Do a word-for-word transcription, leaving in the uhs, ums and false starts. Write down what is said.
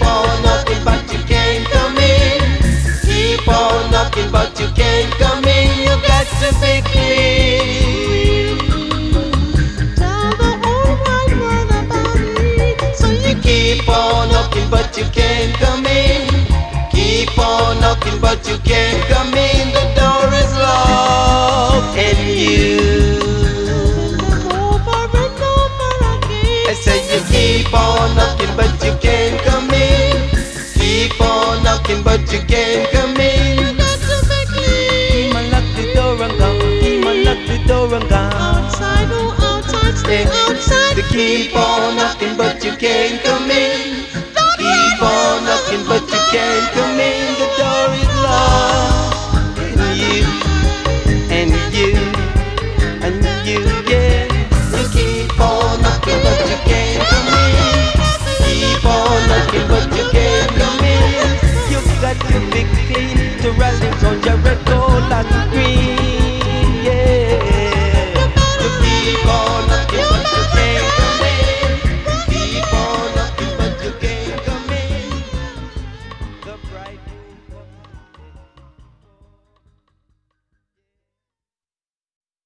on knocking, but you can't come in. Keep on knocking, but you can't come in. You got to be clean. Tell the whole wide world about me. So you Keep on knocking, but you can't come in. Keep on knocking, but you can't come in. The door is locked, and you. over and over again. I say you keep on knocking, but you can't come in. Keep on knocking, but you can't come in. You got to be clean. I'ma lock the door and gone. I'ma lock the door and gone. Outside, oh outside, stay outside. To keep on knocking, but you can't come in. Keep on knocking, but you can't come in. The door is locked.